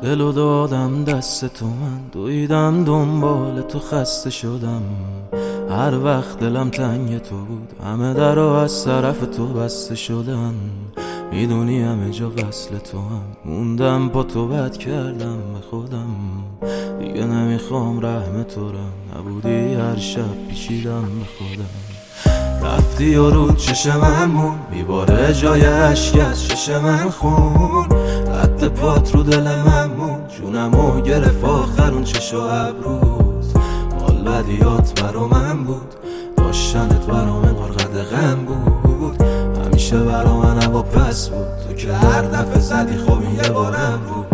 دلو دادم دست تو، من دویدم دنبال تو، خسته شدم. هر وقت دلم تنگ تو بود همه درا از طرف تو بسته شدن. میدونی همه جا وصل تو هم، موندم با تو بد کردم به خودم. دیگه نمیخوام رحم تو رم، نبودی هر شب پیچیدم به خودم. رفتی و رو چشمم مون میباره جای عشق از چشم من خون. قد پات رو دل من مون، جونمو گرفت آخر اون چشم و ابروت. حال بدیات برا من بود، داشتنت برا من قد غم بود. همیشه برا من هوا پس بود، تو که هر دفعه زدی خب یه بارم بود.